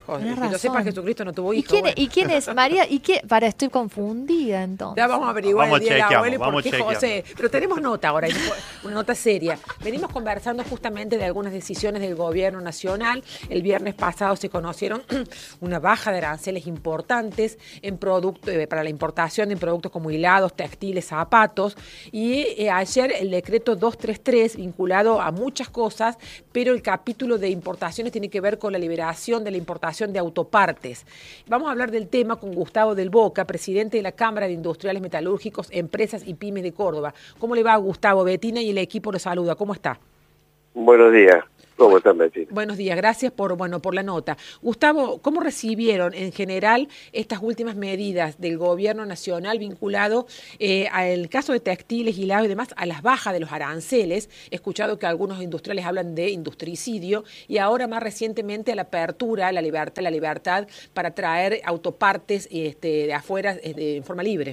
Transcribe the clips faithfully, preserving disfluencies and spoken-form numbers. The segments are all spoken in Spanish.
hijos. Tenés Que lo razón. sepas, Jesucristo no tuvo ¿Y hijos. quién, Bueno. ¿Y quién es María? ¿Y qué? Para, estoy confundida entonces. Ya vamos a averiguar Vamos el día del chequeando, abuelo y por vamos qué chequeando. José. Pero tenemos nota ahora, una nota seria. Venimos conversando justamente de algunas decisiones del gobierno nacional. El viernes pasado se conocieron una baja de aranceles importantes en producto, eh, para la importación de productos como hilados, textiles, zapatos. Y eh, ayer el decreto doscientos treinta y tres, vinculado a muchas cosas, pero el capítulo de importaciones tiene que ver con la liberación de la importación de autopartes. Vamos a hablar del tema con Gustavo Del Boca, presidente de la Cámara de Industriales Metalúrgicos, Empresas y Pymes de Córdoba. ¿Cómo le va, Gustavo? Betina y el equipo lo saluda. ¿Cómo está? Buenos días. ¿Cómo están, Betina? Buenos días, gracias por, bueno, por la nota. Gustavo, ¿cómo recibieron en general estas últimas medidas del gobierno nacional vinculado eh, al caso de textiles, hilados y demás, a las bajas de los aranceles? He escuchado que algunos industriales hablan de industricidio y ahora más recientemente a la apertura, la libertad, la libertad para traer autopartes este, de afuera eh, de, en forma libre.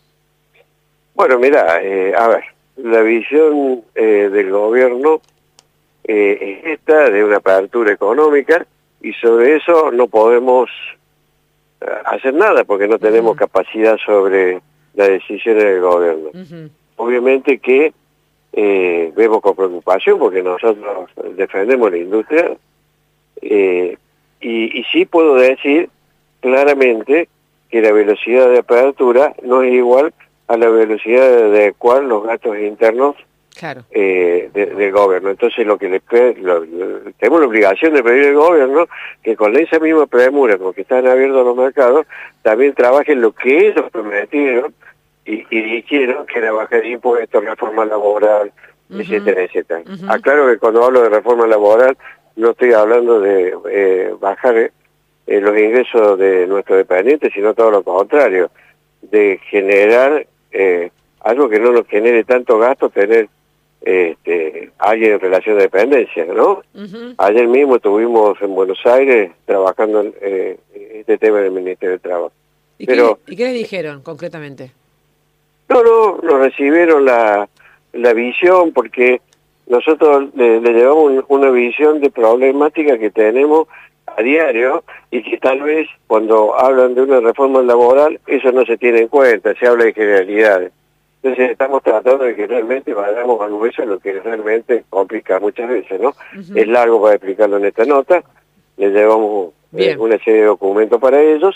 Bueno, mira, eh, a ver, la visión eh, del gobierno Eh, es esta, de una apertura económica, y sobre eso no podemos uh, hacer nada porque no tenemos uh-huh. capacidad sobre las decisiones del gobierno. Uh-huh. Obviamente que eh, vemos con preocupación porque nosotros defendemos la industria eh, y, y sí puedo decir claramente que la velocidad de apertura no es igual a la velocidad de adecuar los gastos internos Claro. Eh, de, del gobierno. Entonces lo que le lo, lo, tenemos la obligación de pedir al gobierno que con esa misma premura con que están abiertos los mercados también trabajen lo que ellos prometieron y, y dijeron, que era baja de impuestos, reforma laboral, uh-huh. etcétera, etcétera. Uh-huh. Aclaro que cuando hablo de reforma laboral no estoy hablando de eh, bajar eh, los ingresos de nuestros dependientes, sino todo lo contrario, de generar eh, algo que no nos genere tanto gasto, tener Este, alguien en relación de dependencia, ¿no? Uh-huh. Ayer mismo estuvimos en Buenos Aires trabajando en eh, este tema del Ministerio de Trabajo. ¿Y, Pero, qué, ¿Y qué les dijeron concretamente? No, no, nos recibieron la, la visión porque nosotros le, le llevamos una visión de problemática que tenemos a diario y que tal vez cuando hablan de una reforma laboral eso no se tiene en cuenta, se habla de generalidades. Entonces estamos tratando de que realmente vayamos al hueso, lo que realmente complica muchas veces, ¿no? Uh-huh. Es largo para explicarlo en esta nota, le llevamos eh, una serie de documentos para ellos,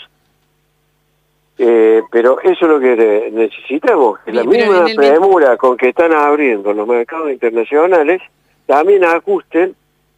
eh, pero eso es lo que necesitamos, que Bien, la misma premura mismo... con que están abriendo los mercados internacionales, también ajusten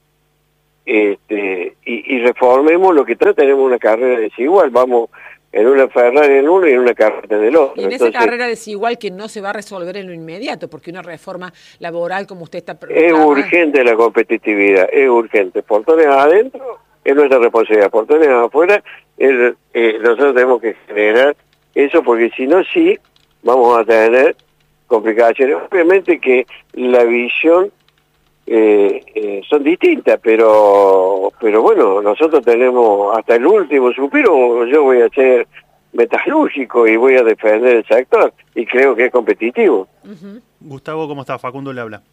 este, y, y reformemos lo que tenemos una carrera desigual, vamos en una Ferrari en uno y en una carrera en el otro. Y en esa Entonces, carrera desigual que no se va a resolver en lo inmediato, porque una reforma laboral como usted está... Es urgente la competitividad, es urgente. Portones adentro es nuestra responsabilidad, portones afuera, es, eh, nosotros tenemos que generar eso, porque si no, sí, vamos a tener complicaciones. Obviamente que la visión eh, eh, son distintas, pero pero bueno, nosotros tenemos hasta el último suspiro, yo voy a ser metalúrgico y voy a defender el sector, y creo que es competitivo. Uh-huh. Gustavo, ¿cómo está? Facundo le habla.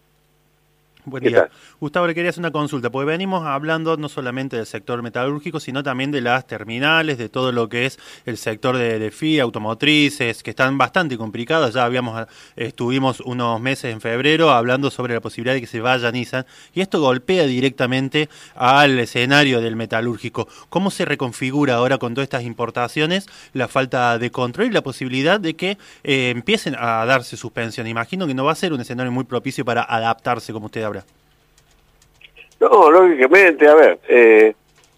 Buen día. Gustavo, le quería hacer una consulta, porque venimos hablando no solamente del sector metalúrgico, sino también de las terminales, de todo lo que es el sector de, de F I A, automotrices, que están bastante complicadas. Ya habíamos estuvimos unos meses en febrero hablando sobre la posibilidad de que se vaya Nissan, y esto golpea directamente al escenario del metalúrgico. ¿Cómo se reconfigura ahora con todas estas importaciones la falta de control y la posibilidad de que eh, empiecen a darse suspensión? Imagino que no va a ser un escenario muy propicio para adaptarse, como usted habla. No, lógicamente, a ver, eh,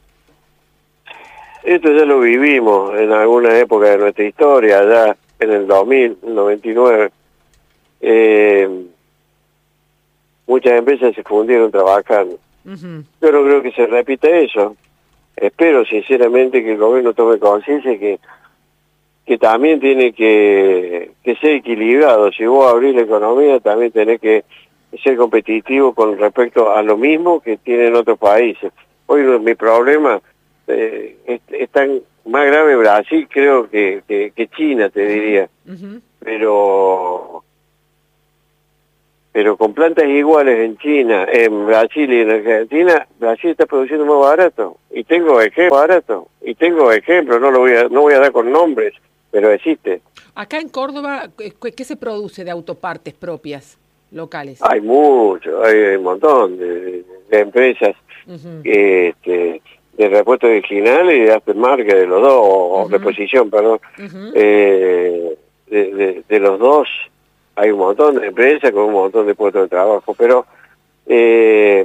esto ya lo vivimos en alguna época de nuestra historia, ya en el dos mil, noventa y nueve. Eh, muchas empresas se fundieron trabajando. Uh-huh. Yo no creo que se repita eso. Espero sinceramente que el gobierno tome conciencia que que también tiene que, que ser equilibrado. Si vos abrís la economía, también tenés que ser competitivo con respecto a lo mismo que tienen otros países. Hoy mi problema eh, es, es tan más grave Brasil, creo que, que, que China, te diría. Uh-huh. Pero pero con plantas iguales en China, en Brasil y en Argentina, Brasil está produciendo más barato. Y tengo ejemplos barato. Y tengo ejemplos, no lo voy a, no voy a dar con nombres, pero existe. Acá en Córdoba, ¿qué se produce de autopartes propias locales? Hay mucho, hay un montón de, de empresas uh-huh. este, de repuesto original y de aftermarket, de los dos, o uh-huh. reposición, perdón, uh-huh. eh, de, de, de los dos. Hay un montón de empresas con un montón de puestos de trabajo, pero eh,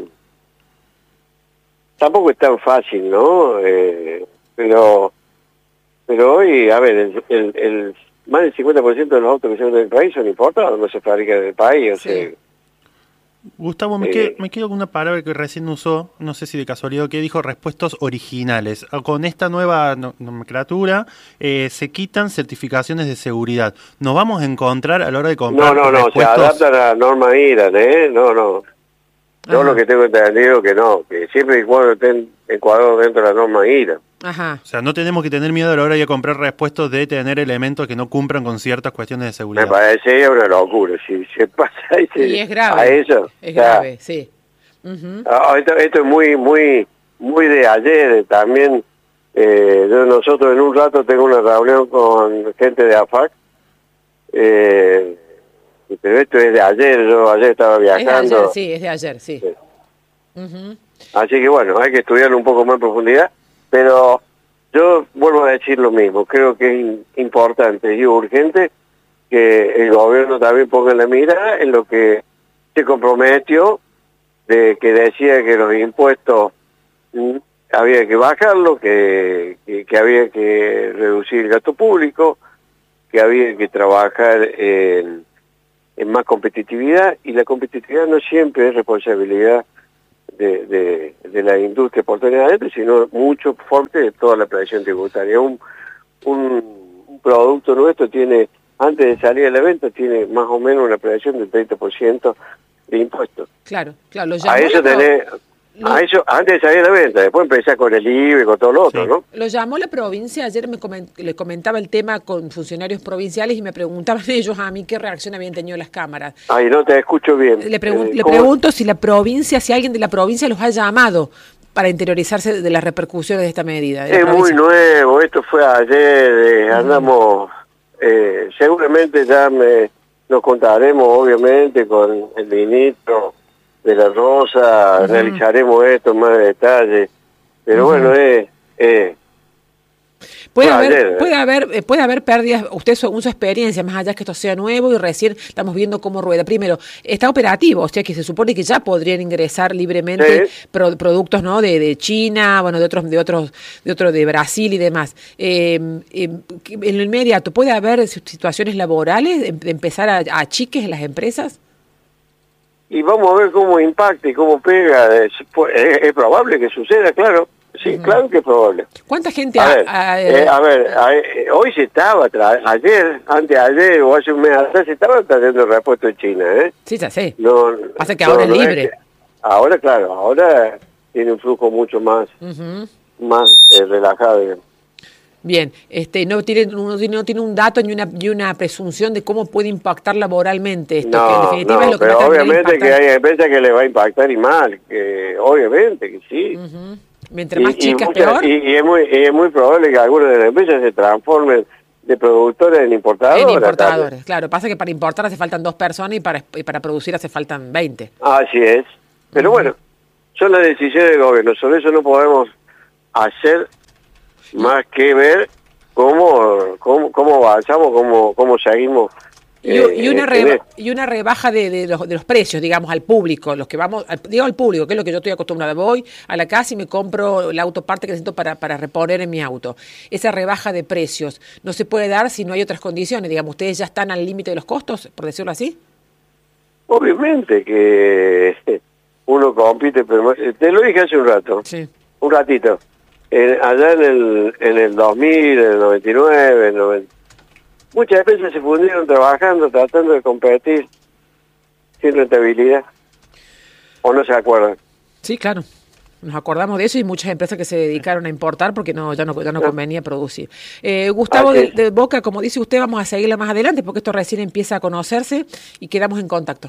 tampoco es tan fácil, ¿no? Eh, pero pero hoy, a ver, el, el, el más del cincuenta por ciento de los autos que se venden en el país son importados, no se fabrican en el país, o sí. sea... Gustavo, me, eh, quedo, me quedo con una palabra que recién usó, no sé si de casualidad, que dijo repuestos originales. Con esta nueva nomenclatura eh, se quitan certificaciones de seguridad. ¿Nos vamos a encontrar a la hora de comprar No, no, no, repuestos? se adaptan a la norma IRAN, ¿eh? No, no. Yo lo que tengo entendido que no, que siempre y cuando estén encuadrados dentro de la norma IRAN. Ajá. O sea, no tenemos que tener miedo a la hora de comprar repuestos de tener elementos que no cumplan con ciertas cuestiones de seguridad. Me parece una locura. Si se pasa ese, y es grave, a eso. Es o sea, grave, sí. Uh-huh. esto, esto es muy muy muy de ayer. También eh, yo, nosotros en un rato tengo una reunión con gente de AFAC. Eh, pero esto es de ayer. Yo ayer estaba viajando. Es de ayer, sí, es de ayer, sí. sí. Uh-huh. Así que bueno, hay que estudiarlo un poco más en profundidad. Pero yo vuelvo a decir lo mismo, creo que es importante y urgente que el gobierno también ponga la mira en lo que se comprometió, de que decía que los impuestos mm, había que bajarlo, que, que, que había que reducir el gasto público, que había que trabajar en, en más competitividad, y la competitividad no siempre es responsabilidad De, de, de la industria porteña adentro, sino mucho fuerte de toda la presión tributaria. Un, un, un producto nuestro tiene, antes de salir a la venta, tiene más o menos una presión del treinta por ciento de impuestos. Claro, claro. Lo a eso tenés, lo... a eso, antes de salir a la venta, después empezar con el I V A y con todo lo otro, sí. ¿no? Lo llamó la provincia, ayer me coment le comentaba el tema con funcionarios provinciales y me preguntaban ellos a mí qué reacción habían tenido las cámaras. Ay, no te escucho bien. Le, pregun eh, le pregunto si la provincia, si alguien de la provincia los ha llamado para interiorizarse de las repercusiones de esta medida. De es muy nuevo, esto fue ayer, eh, uh-huh. andamos, eh, seguramente ya me, nos contaremos obviamente con el ministro de la Rosa, uh-huh. analizaremos esto en más detalle, pero uh-huh. bueno, eh, eh, puede haber, ayer, puede haber, puede haber pérdidas, usted según su experiencia, más allá que esto sea nuevo y recién estamos viendo cómo rueda. Primero, está operativo, o sea que se supone que ya podrían ingresar libremente sí. pro, productos, ¿no? De, de China, bueno, de otros, de otros, de otros, de Brasil y demás. Eh, eh, en lo inmediato, ¿puede haber situaciones laborales, de empezar a, a achiques en las empresas? Y vamos a ver cómo impacta y cómo pega. Es, es, es probable que suceda, claro. Sí, uh-huh. claro que es probable. ¿Cuánta gente a ha, ver, ha, eh, a ver a, hoy se estaba, ayer, antes de ayer o hace un mes atrás, se estaba trayendo el repuesto de China, ¿eh? Sí, ya sé. No, Pasa que no, ahora no es libre. Es que, ahora, claro, ahora tiene un flujo mucho más, uh-huh. más eh, relajado, digamos. Bien, este, no tiene, no tiene, no tiene un dato ni una, ni una presunción de cómo puede impactar laboralmente esto, no, que en definitiva no, es lo que pero va a obviamente que hay empresas que le va a impactar y mal, que obviamente que sí. Uh-huh. Mientras más y, chicas, y muchas, peor. Y, y, es muy, y es muy probable que algunas de las empresas se transformen de productores en importadoras. En importadores, también. Claro. Pasa que para importar hace faltan dos personas y para, y para producir hace faltan veinte. Así es. Pero uh-huh. bueno, son las decisiones del gobierno. Sobre eso no podemos hacer más que ver cómo, cómo, cómo avanzamos, cómo, cómo seguimos. Y, y, una reba, y una rebaja de, de, los, de los precios, digamos, al público, los que vamos, al, digo al público, que es lo que yo estoy acostumbrada. Voy a la casa y me compro la autoparte que necesito para, para reponer en mi auto. Esa rebaja de precios no se puede dar si no hay otras condiciones. Digamos, ¿ustedes ya están al límite de los costos, por decirlo así? Obviamente que uno compite, pero te lo dije hace un rato, sí. un ratito. En, allá en el, en el dos mil, en el noventa y nueve, en el noventa, muchas veces se fundieron trabajando, tratando de competir sin rentabilidad. ¿O no se acuerdan? Sí, claro. Nos acordamos de eso y muchas empresas que se dedicaron a importar porque no ya no, ya no convenía producir. Eh, Gustavo de, de Boca, como dice usted, vamos a seguirla más adelante porque esto recién empieza a conocerse y quedamos en contacto.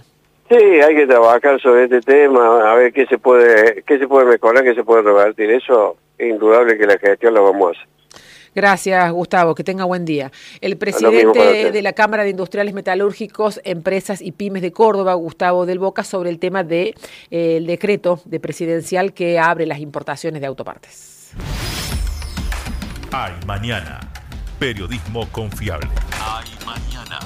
Sí, hay que trabajar sobre este tema, a ver qué se puede, qué se puede mejorar, qué se puede revertir. Eso es indudable que la gestión la vamos a hacer. Gracias, Gustavo. Que tenga buen día. El presidente de la Cámara de Industriales Metalúrgicos, Empresas y Pymes de Córdoba, Gustavo del Boca, sobre el tema del de, eh, decreto de presidencial que abre las importaciones de autopartes. Hay mañana. Periodismo confiable. Hay mañana.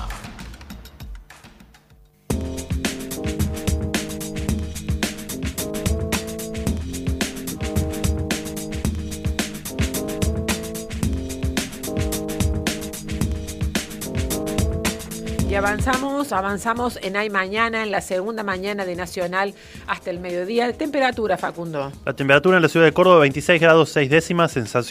Y avanzamos, avanzamos en Hay Mañana, en la segunda mañana de Nacional hasta el mediodía. Temperatura, Facundo. La temperatura en la ciudad de Córdoba, veintiséis grados seis décimas, sensación